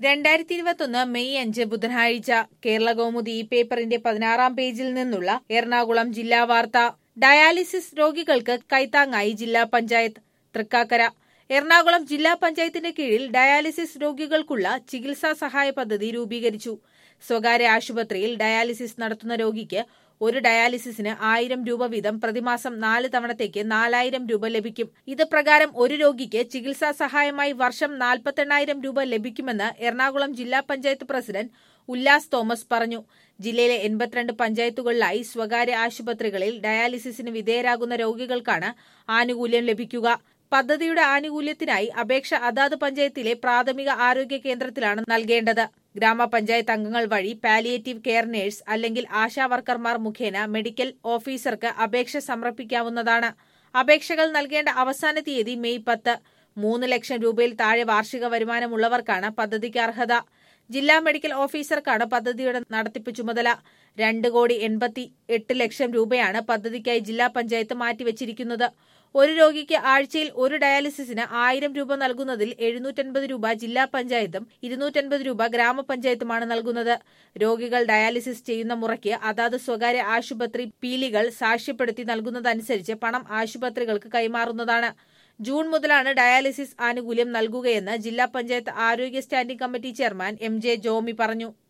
2021 May 5 ബുധനാഴ്ച കേരളകൗമുദി ഈ പേപ്പറിന്റെ 16-ാം പേജിൽ നിന്നുള്ള എറണാകുളം ജില്ലാ വാർത്ത. ഡയാലിസിസ് രോഗികൾക്ക് കൈത്താങ്ങായി ജില്ലാ പഞ്ചായത്ത്. തൃക്കാക്കര. എറണാകുളം ജില്ലാ പഞ്ചായത്തിന്റെ കീഴിൽ ഡയാലിസിസ് രോഗികൾക്കുള്ള ചികിത്സാ സഹായ പദ്ധതി രൂപീകരിച്ചു. സ്വകാര്യ ആശുപത്രിയിൽ ഡയാലിസിസ് നടത്തുന്ന രോഗിക്ക് ഒരു ഡയാലിസിസിന് 1000 രൂപ വീതം പ്രതിമാസം 4 തവണത്തേക്ക് 4000 രൂപ ലഭിക്കും. ഇത് പ്രകാരം ഒരു രോഗിക്ക് ചികിത്സാ സഹായമായി വർഷം 48,000 രൂപ ലഭിക്കുമെന്ന് എറണാകുളം ജില്ലാ പഞ്ചായത്ത് പ്രസിഡന്റ് ഉല്ലാസ് തോമസ് പറഞ്ഞു. ജില്ലയിലെ 82 പഞ്ചായത്തുകളിലായി സ്വകാര്യ ആശുപത്രികളിൽ ഡയാലിസിസിന് വിധേയരാകുന്ന രോഗികൾക്കാണ് ആനുകൂല്യം ലഭിക്കുക. പദ്ധതിയുടെ ആനുകൂല്യത്തിനായി അപേക്ഷ അതാത് പഞ്ചായത്തിലെ പ്രാഥമിക ആരോഗ്യ കേന്ദ്രത്തിലാണ് നൽകേണ്ടത്. ഗ്രാമപഞ്ചായത്ത് അംഗങ്ങൾ വഴി പാലിയേറ്റീവ് കെയർ നഴ്സ് അല്ലെങ്കിൽ ആശാവർക്കർമാർ മുഖേന മെഡിക്കൽ ഓഫീസർക്ക് അപേക്ഷ സമർപ്പിക്കാവുന്നതാണ്. അപേക്ഷകൾ നൽകേണ്ട അവസാന തീയതി മെയ് 10. 3 ലക്ഷം രൂപയിൽ താഴെ വാർഷിക വരുമാനമുള്ളവർക്കാണ് പദ്ധതിക്ക് അർഹത. ജില്ലാ മെഡിക്കൽ ഓഫീസർക്കാണ് പദ്ധതിയുടെ നടത്തിപ്പ് ചുമതല. 2,88,00,000 രൂപയാണ് പദ്ധതിക്കായി ജില്ലാ പഞ്ചായത്ത് മാറ്റിവച്ചിരിക്കുന്നത്. ഒരു രോഗിക്ക് ആഴ്ചയിൽ ഒരു ഡയാലിസിസിന് 1000 രൂപ നൽകുന്നതിൽ 750 രൂപ ജില്ലാ പഞ്ചായത്തും 250 രൂപ ഗ്രാമപഞ്ചായത്തുമാണ് നൽകുന്നത്. രോഗികൾ ഡയാലിസിസ് ചെയ്യുന്ന മുറയ്ക്ക് അതാത് സ്വകാര്യ ആശുപത്രി പീലികൾ സാക്ഷ്യപ്പെടുത്തി നൽകുന്നതനുസരിച്ച് പണം ആശുപത്രികൾക്ക് കൈമാറുന്നതാണ്. ജൂൺ മുതലാണ് ഡയാലിസിസ് ആനുകൂല്യം നൽകുകയെന്ന് ജില്ലാ പഞ്ചായത്ത് ആരോഗ്യ standing committee chairman MJ Jomy പറഞ്ഞു.